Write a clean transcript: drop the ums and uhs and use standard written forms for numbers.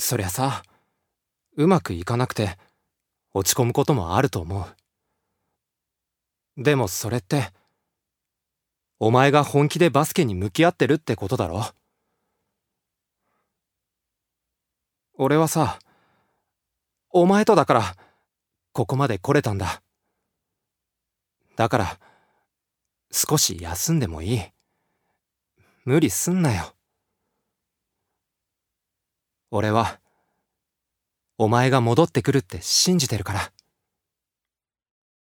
そりゃさ、うまくいかなくて落ち込むこともあると思う。でもそれって、お前が本気でバスケに向き合ってるってことだろ。俺はさ、お前とだから、ここまで来れたんだ。だから、少し休んでもいい。無理すんなよ。俺は、お前が戻ってくるって信じてるから。